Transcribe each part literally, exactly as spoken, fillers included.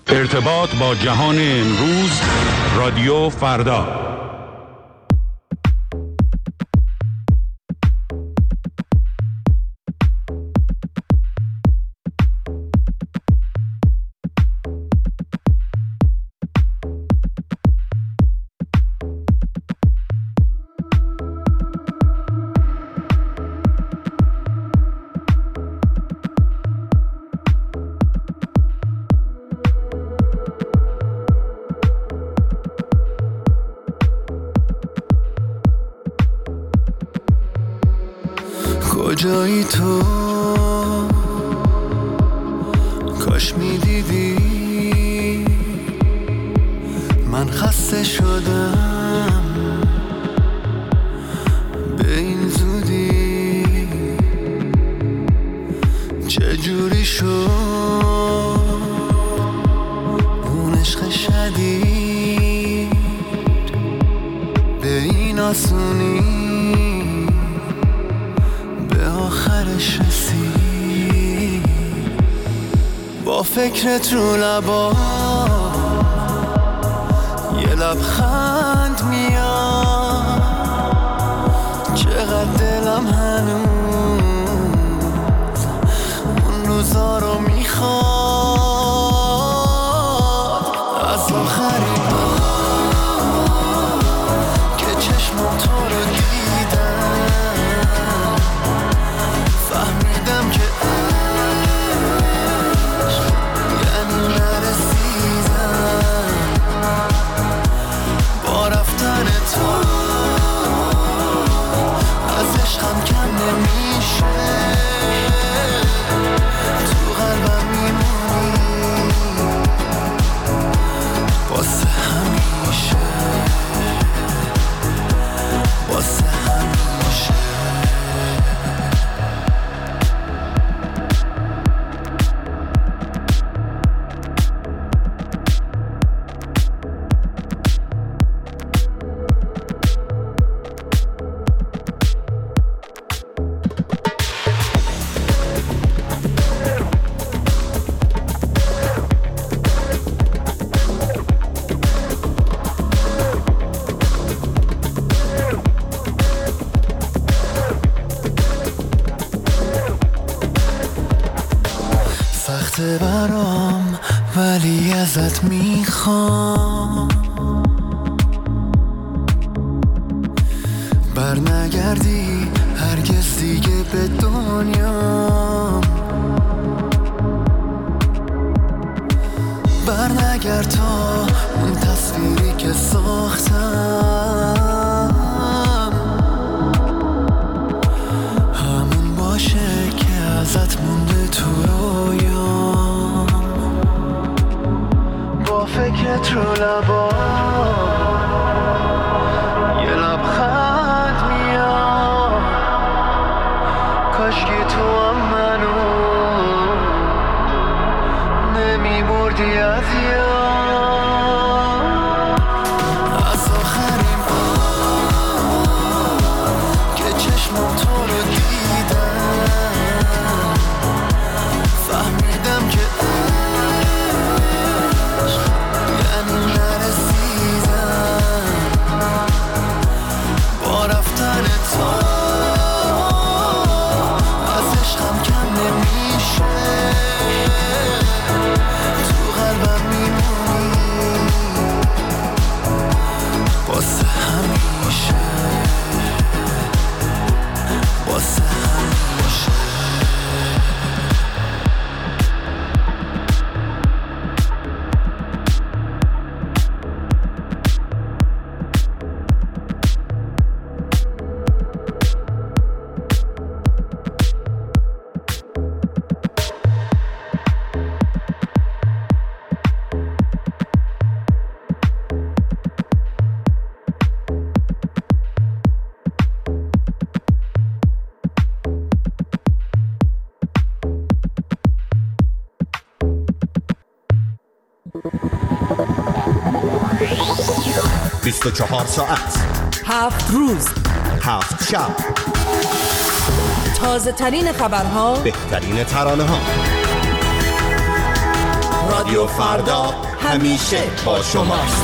ارتباط با جهان امروز، رادیو فردا. کجایی تو؟ کاش میدیدی من خسته شدم به این زودی. چجوری شد اون عشق شدید به این آسونی آخرش رسید؟ با فکرت رو لبا یه لبخند میاد، چقدر دلم هنوز اون روزا رو میخواد. از آخرین بار که چشمم تو رو دیدم فهمیدم که عشق یعنی نرسیدم. با رفتن تو از عشقم کم نمیشه، تو قلبم میمونی واسه همیشه، واسه همیشه. سخته برام ولی ازت میخوام بر نگردی هرگز دیگه به دنیا، بر نگرد تا اون تصویری که ساختم همون باشه که ازت مونده تو رویام. با فکرت رو لبا یه لبخند میاد، کاشکی تو هم منو نمیبردی از یاد. از آخرین بار که چشمم تو رو دیدم فهمیدم که عشق یعنی نرسیدم. با رفتن تو از عشقم کم نمیشه، تو قلبم میمونی واسه همیشه، واسه همیشه. بیست و چهار ساعت، هفت روز، هفت شب، تازه ترین خبرها، بهترین ترانه ها. رادیو رادیو فردا همیشه با شماست.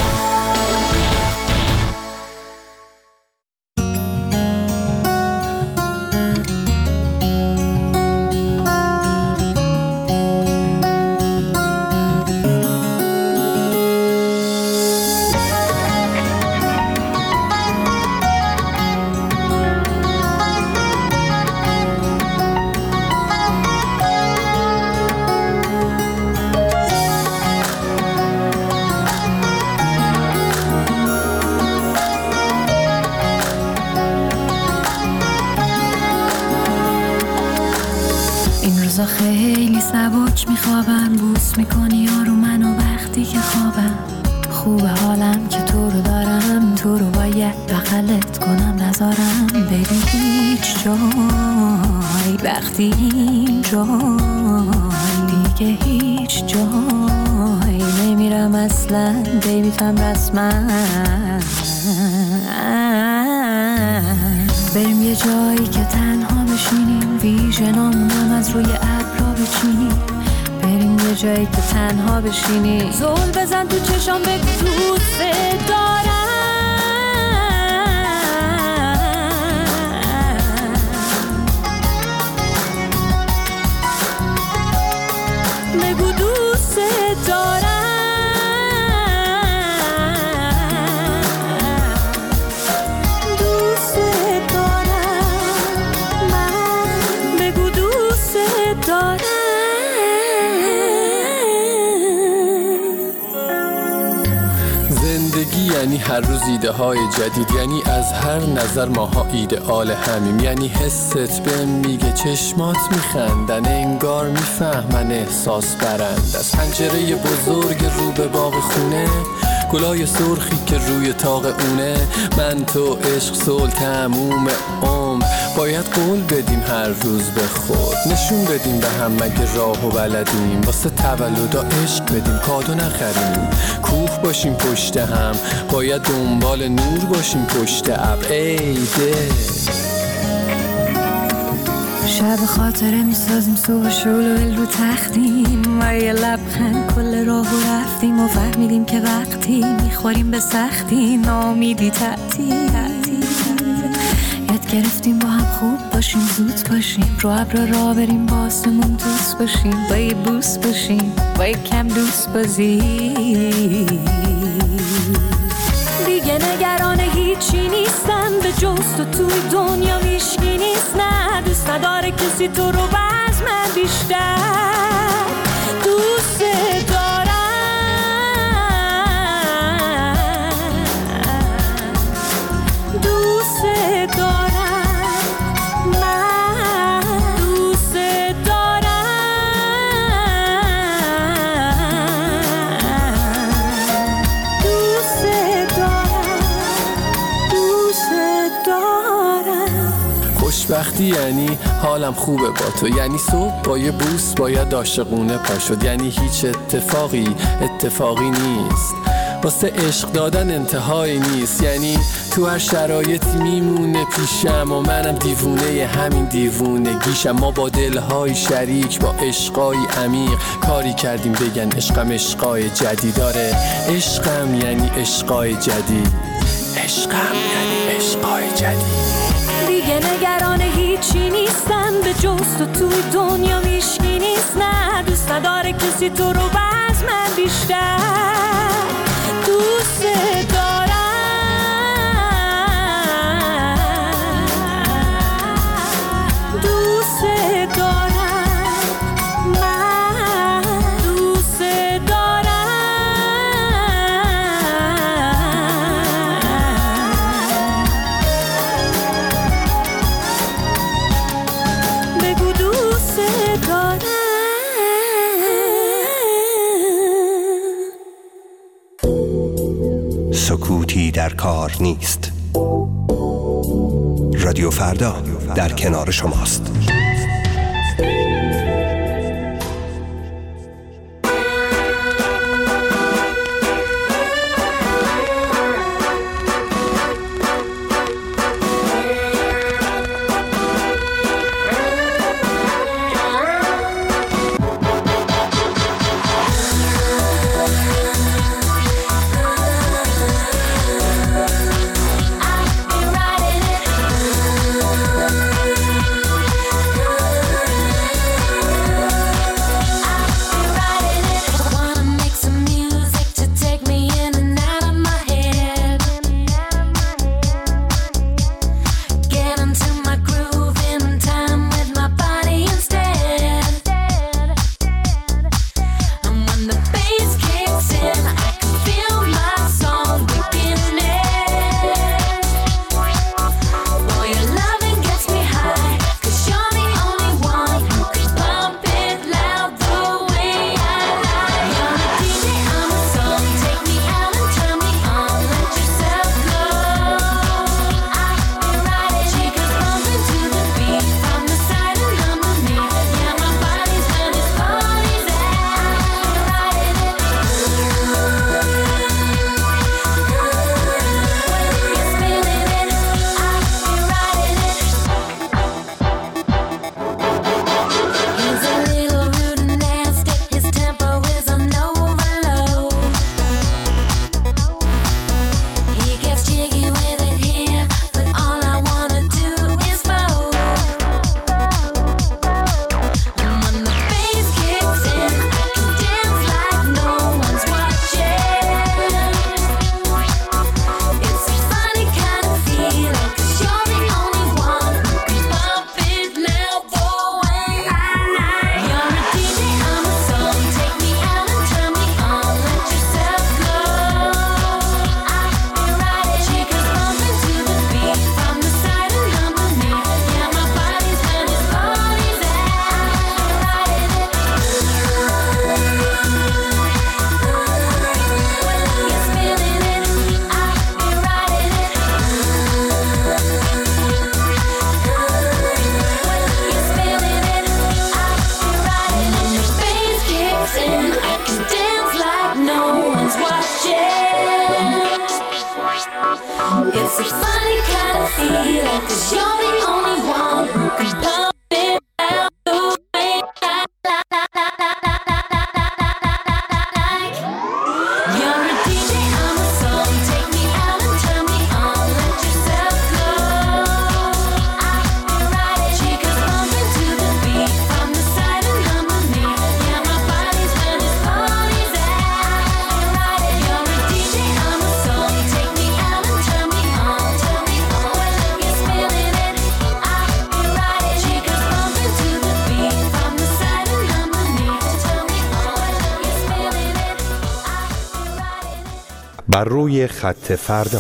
خیلی سبک میخوابم، بوس میکنی یارو منو وقتی که خوابم. خوبه حالم که تو رو دارم، تو رو باید بغلت کنم نذارم بری هیچ جای. وقتی این جای دیگه هیچ جای نمیرم اصلا، بیبیتم رسما. بریم یه جایی که تنها بشینیم، ویژنامونم از روی ابرا بچینیم. بریم یه جایی که تنها بشینیم، زل بزن تو چشام بگو دوست دارم. بگو دوست دارم. یعنی هر روز ایده های جدید، یعنی از هر نظر ماها ایدئال همیم. یعنی حست بهم میگه چشمات میخندن، انگار میفهمن احساس برند. از پنجره بزرگ رو به باغ خونه، گلای سرخی که روی طاق اونه. من تو عشق صلح تموم عمر، باید قول بدیم هر روز به خود. نشون بدیم به هم مگه راه و بلدیم، واسه تولدا عشق بدیم کادو نخریم. کوه باشیم پشت هم، باید دنبال نور باشیم پشت ابر. ای ده شب خاطره میسازیم، صبح شلوغ رو تختیم و یه لبخند کل راه رو رفتیم و فهمیدیم که وقتی میخوریم به سختی نامیدی تعطیل. یاد گرفتیم با هم خوب باشیم، زود باشیم، رو ابر را بریم، با آسمون دوست باشیم، با یه بوس باشیم، با یه کم دوست بازی. دیگه نگران هیچی نیستم، به جز تو توی دنیا هیچکی نیست. نه دوست نداره کسی تو رو باز من بیشتر دوست دارم. دوست دارم، من دوست دارم. دوست دارم، دوست دارم. خوشبختی یعنی حالم خوبه با تو، یعنی صبح با یه بوس باید عاشقونه پا شد. یعنی هیچ اتفاقی اتفاقی نیست، واسه عشق دادن انتهایی نیست. یعنی تو هر شرایطی میمونه پیشم و منم دیوونه همین دیوونگیشم. ما با دلهای شریک، با عشقای عمیق کاری کردیم بگن عشقم عشقای جدید. داره عشقم یعنی عشقای جدید، عشقم یعنی عشقای جدید. دیگه نگران هیچی نیستم، به جز تو توی دنیا هیچکی نیست. نه دوست نداره کسی تو رو باز من بیشتر دوست دارم. دوست دارم، من دوست دارم. بگو دوست دارم. سکوتی در کار نیست. رادیو فردا در کنار شماست. dancing, I can dance like no one's watching. It's a funny kind of feeling, 'cause you're the only one who can pump it out the way I like. You're a D J, I'm a song. Take me out and turn me on. Let yourself go. I feel right. Chicas bumping to the beat from the side and underneath. Yeah, my body's when this party's at. I feel right. You're a D J, I'm a song. Take me out and turn me on. Turn me on. You're spilling it. I feel right. Chicas bumping to the beat from the side and underneath. Turn me on. You're spilling it. I feel right. بر روی خط فردا.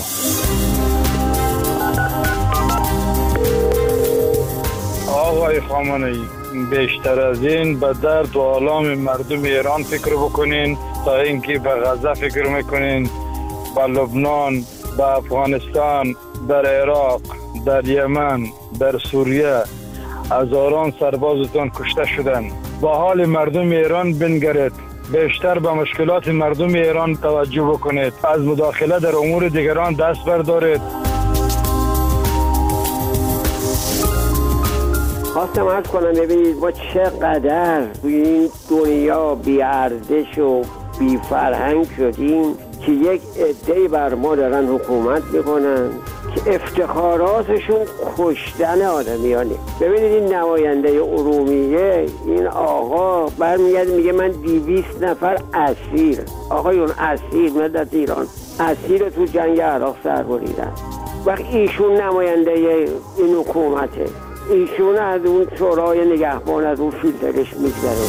آقای خامنه‌ای، بیشتر از این به درد و آلام مردم ایران فکر بکنین تا اینکه به غزه فکر میکنین. به لبنان، به افغانستان، در عراق، در یمن، در سوریه هزاران سربازتان کشته شدن. با حال مردم ایران بنگرید، بیشتر به مشکلات مردم ایران توجه بکنید، از مداخله در امور دیگران دست بردارید. خواستم عرض کنم ببینید ما چقدر توی این دنیا بی ارزش و بی فرهنگ شدیم که یک عده‌ای بر ما دارن حکومت میکنن که افتخاراتشون کشتن آدمیانه. ببینید این نماینده ارومیه، این آقا برمیگرد میگه من دویست نفر اسیر، آقایون اسیر ملت ایران اسیر تو جنگ عراق سر بریدن. وقت ایشون نماینده این حکومته، ایشون از اون شورای نگهبان از اون فیلترش میگذره.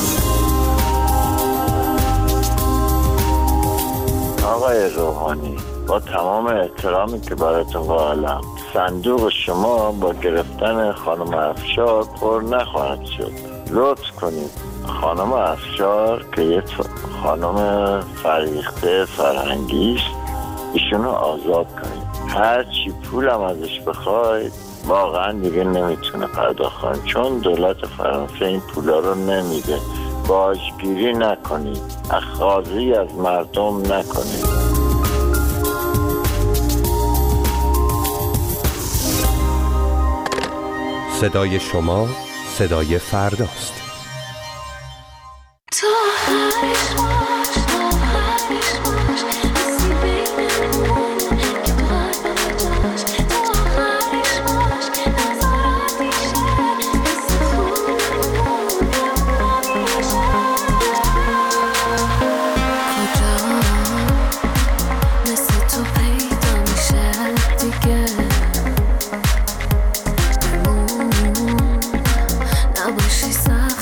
آقای روحانی، با تمام احترامی که براتون قائلم، صندوق شما با گرفتن خانم افشار پر نخواهد شد. لطف کنید خانم افشار که یک خانم فریخته فرهنگی است، ایشونو آزاد کنید. هر چی پولم ازش بخواید واقعا دیگه نمیتونه پرداخت کنه، چون دولت فرانسه این پولا رو نمیده. باجگیری نکنید، اخاذی از مردم نکنید. صدای شما صدای فرداست. نباشی سخت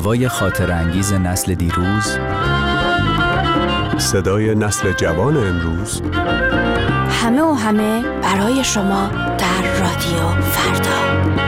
نوای خاطر انگیز نسل دیروز، صدای نسل جوان امروز، همه و همه برای شما در رادیو فردا.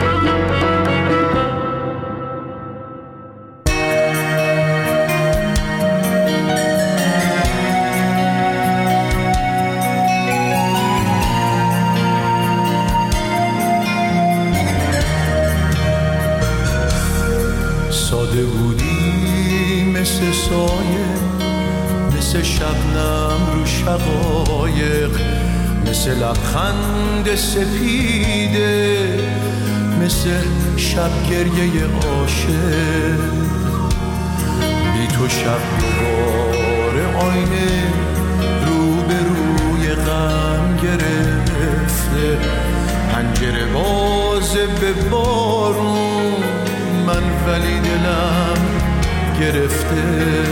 ساده بودی مثل سایه، مثل شبنم رو شقایق، مثل لبخند سپیده، مثل شب گریه عاشق. بی تو شب دوباره آینه رو به روی غم گرفته، پنجره بازه به بارون، من ولی دلم گرفته.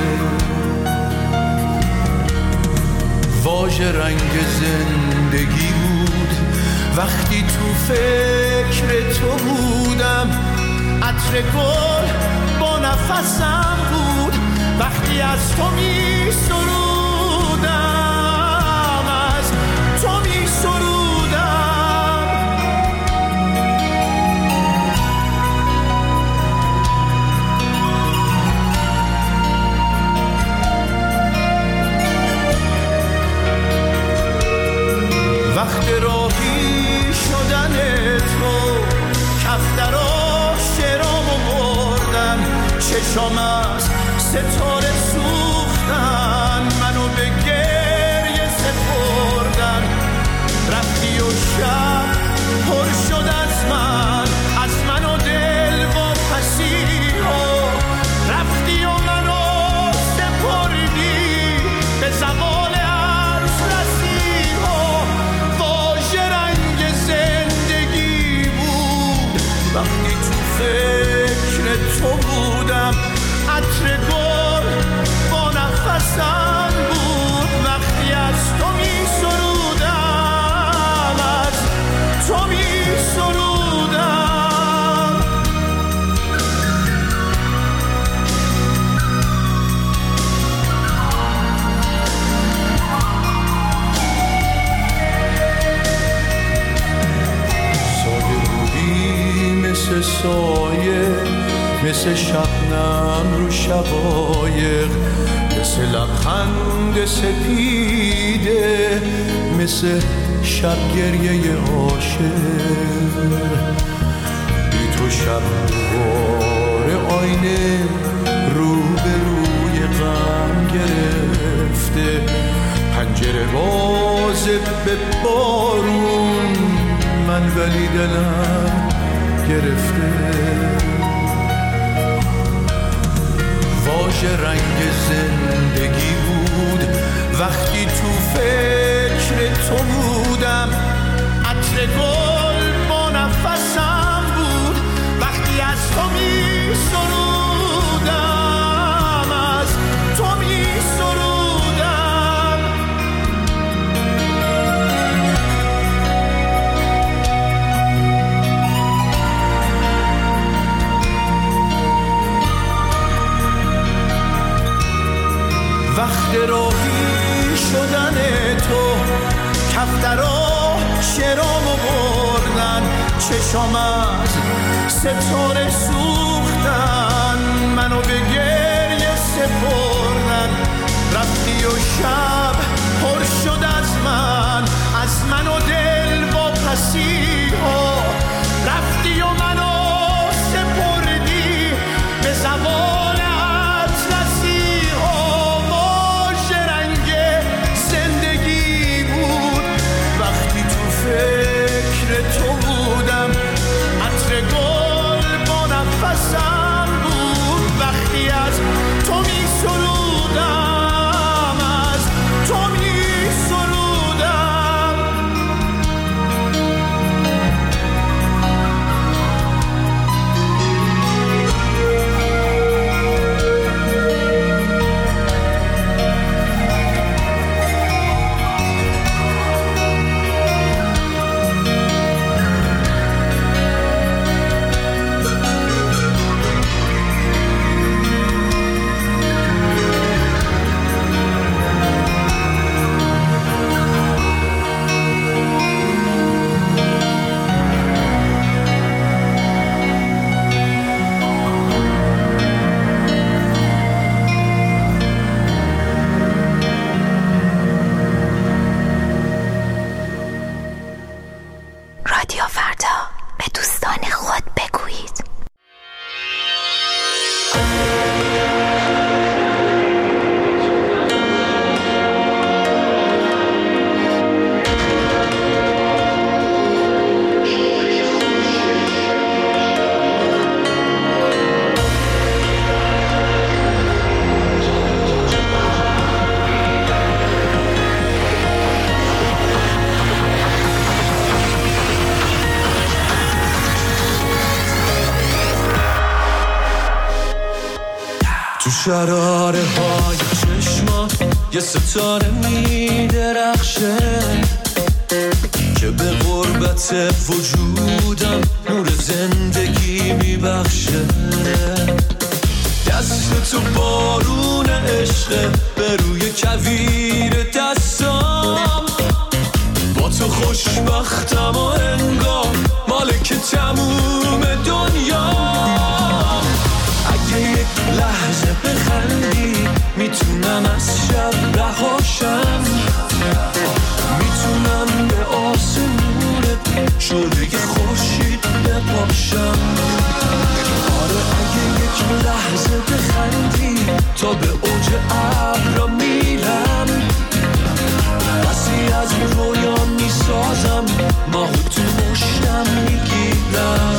واژه رنگ زندگی بود وقتی تو فکر تو بودم، عطر گل با نفسم بود وقتی از تو می سرودم، از تو می سرودم. وقت راهی شدن تو کفترا شرامو بردن، چشام از ستاره سوختن، منو به گریه سپردن. رفتی و شب پر شد از من، از من و دل و پسیها. رفتی و منو سپردی به زوال عرض رسیها. واژه رنگ زندگی بود وقتی تو فکر تو بودم، عطر گل با نفسم بود وقتی از تو می سرودم، از تو می سرودم. ساده بودی مثل سایه، مثل شبنم رو شقایق، مثل لبخند سپیده، مثل شب گریه عاشق. بی تو شب دوباره آینه رو به روی غم گرفته، پنجره بازه به بارون، من ولی دلم گرفته. واژه رنگ زندگی بود وقتی تو فکر تو بودم، عطر گل با نفسم بود وقتی از تو می سرودم، از تو می سرودم. وقت راهی شدن تو کفترا شرامو بردن، چشام از ستاره سوختن، منو به گریه سپردن. رفتی و شب پر شد از من، از من و دل و پسیها. رفتی و منو سپردی به زوال اطلسیها. واژه رنگ زندگی بود وقتی تو فکر تو بودم، عطر گل با نفسم بود وقتی از شراره های چشمات یه ستاره می درخشه که به غربت وجودم نور زندگی می بخشه. دست تو بارون عشقه به روی کویر دستام، با تو خوشبختم و انگار مالک تموم دنیا. اگه یک لحظه بخندی میتونم از شب رهاشم، میتونم به آسمونت شعله خورشید بپاشم. آره اگه یک لحظه بخندی تا به اوج ابرا میرم، بسی از رویا میسازم ماهو تو مشتم میگیرم.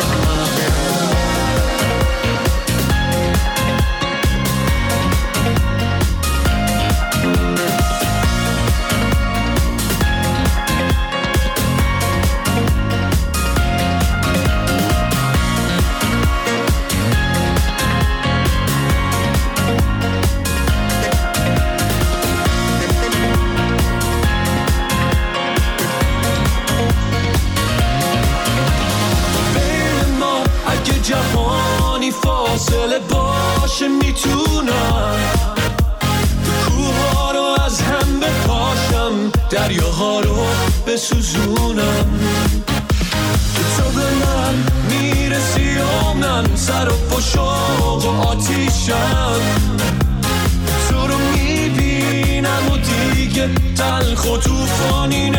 جهانی فاصله باشه میتونم کوها رو از هم بپاشم، دریاها رو بسوزونم. تو به من میرسی و من سر و پشاق و آتیشم، تو رو میبینم و دیگه تلخ و توفانی